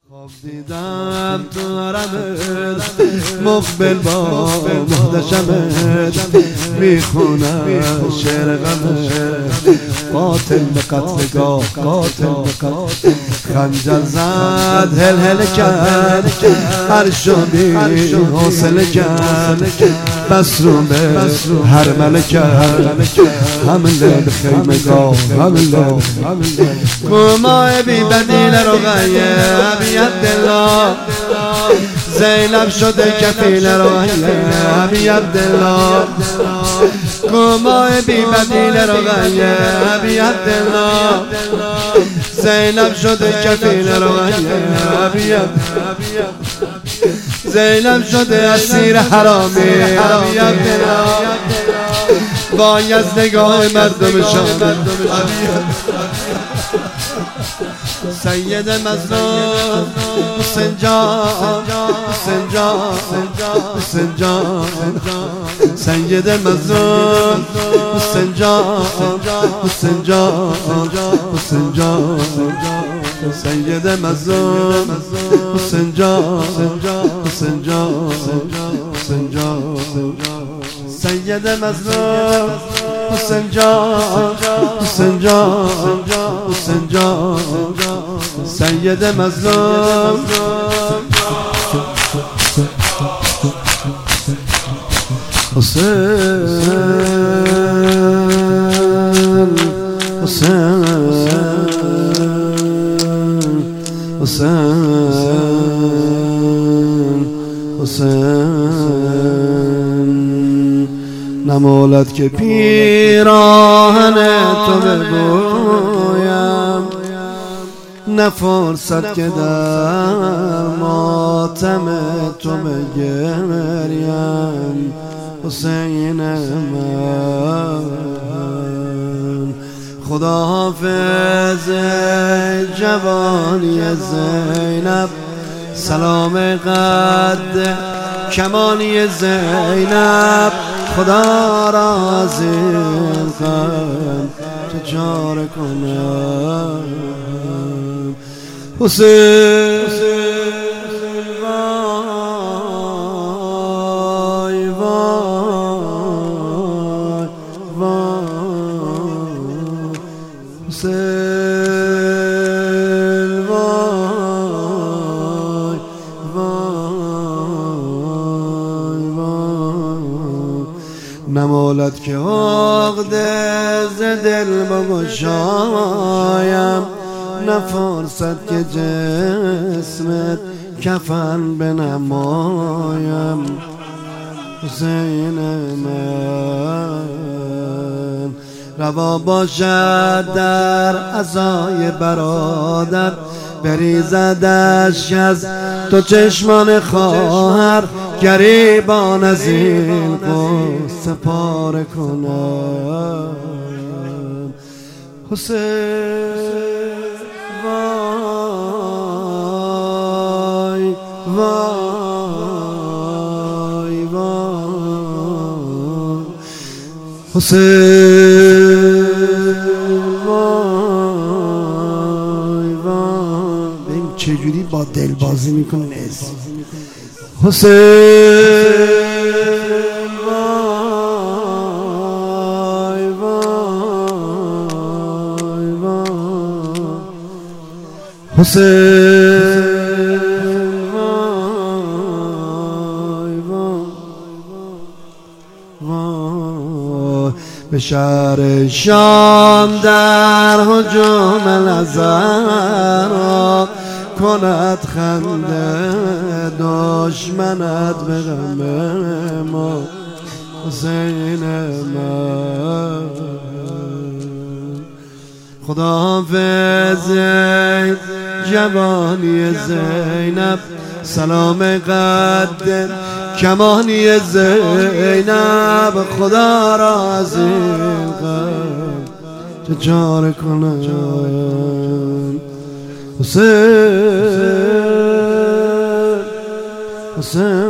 خواب دیدم تو حرمت مقبل با محتشمت میخونم شعر غمت قاتل به قتلگاه قاتل به قتل خنجر زد هل هل کرد هر شبی حوصله کرد بس رو به هر ملکت حمله به خیمگاه حمله گماه بی بدیل رو غیه عبدالله زینب شده کفیل روحیه بی عبدالله گماه بی بدیل روحیه بی عبدالله زینب شده کفیل روحیه بی عبدالله زینب شده اسیر حرامی بی عبدالله وای از نگاه مردم شام سید مظلوم حسین جان حسین جان حسین جان سید مظلوم حسین جان حسین جان حسین جان سید مظلوم حسین جان حسین جان حسین جان سید مظلوم حسین جان حسین جان حسین جان سید مظلوم حسین حسین حسین حسین نمولد که پیراهن تو ببویم نه فرصت که در ماتم تو بگریم حسین من خدا حافظ جوانی زینب سلام قد کمانی زینب خدا راضی کن چه چاره کنم حسین وای وای وای حسین وای وای وای نمولد که عقده ز دل بگشایم نه فرصت که جسمت کفن بنمایم حسین من روا باشد در عزای برادر بریزدش از تو چشمان خواهر گریبان از این قصه پاره کنم حسین وای وای وای حسین وای وای ببین چجوری با دل بازی میکنه حسین وای وای وای حسین وای وای به شهر شام در هجوم نظر کند خنده دشمنت به غم ما حسین من خدا حافظ جوانی زینب سلام قد کمانی زینب خدا راضی کن چه چاره کنم حسین حسین